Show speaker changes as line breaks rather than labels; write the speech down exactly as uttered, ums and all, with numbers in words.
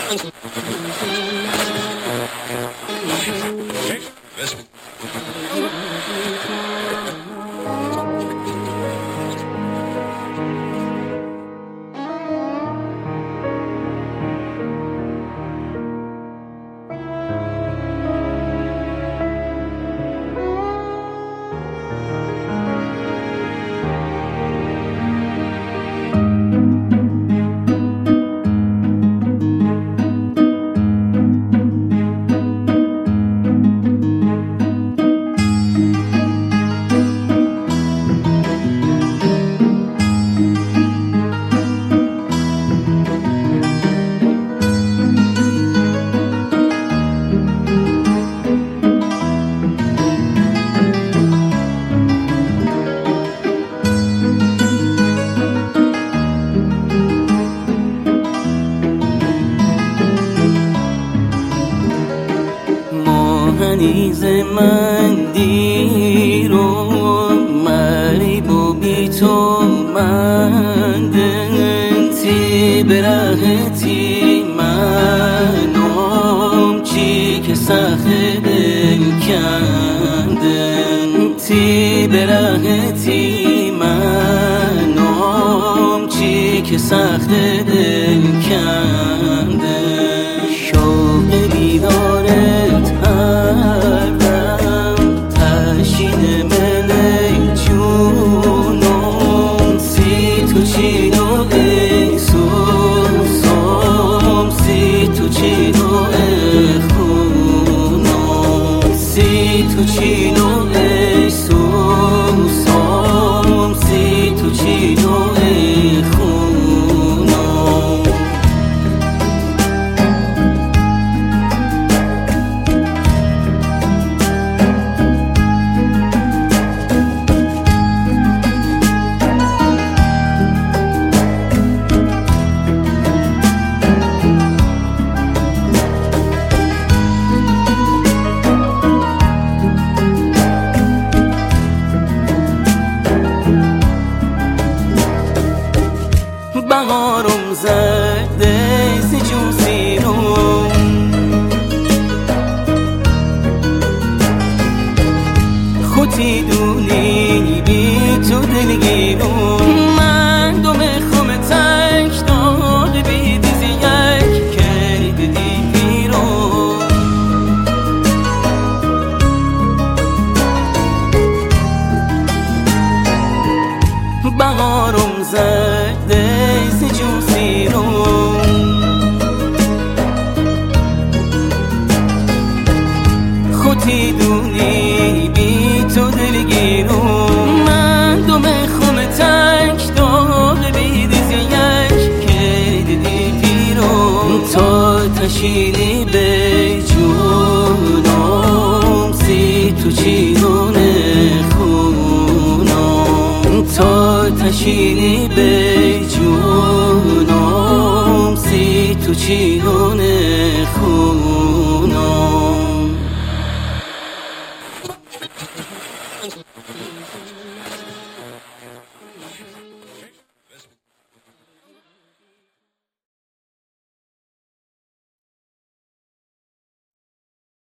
نیز من دیر و مریب و بی تو مندن تی برهتی منم چی که سخت دل کندن تی برهتی منم چی که سخت دل کندن شوق دیدارت تو چینو ای سوسام سی تو چینو ای خونام بهارم زده ز جوزینم خودی دونی بی تو دلگیرم من دم خم تک داغ بی دیزی یک کرد دی پیرم بهارم زده خودی دونی بی تو دلگیرم من دم خم تک داغ بی دیزی یک کرد دی پیرم تا تشینی به جونم سی تو چینون خونم تا تشینی به جونم سی تو چینون